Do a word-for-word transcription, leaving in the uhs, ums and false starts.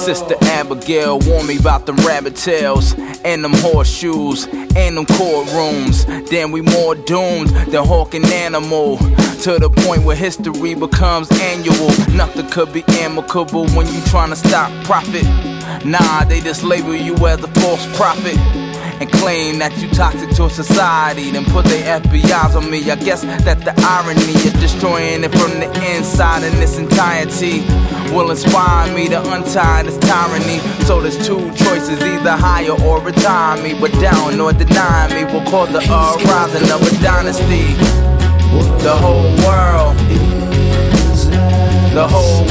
Sister Abigail warned me about them rabbit tails and them horseshoes and them courtrooms. Then we more doomed than hawk and animal, to the point where history becomes annual. Nothing could be amicable when you tryna stop profit. Nah, they just label you as a false prophet and claim that you toxic to society, then put their F B Is on me. I guess that the irony of destroying it from the inside in its entirety will inspire me to untie this tyranny. So there's two choices, either hire or retire me, but down or deny me will cause the uprising of a dynasty. The whole world, the whole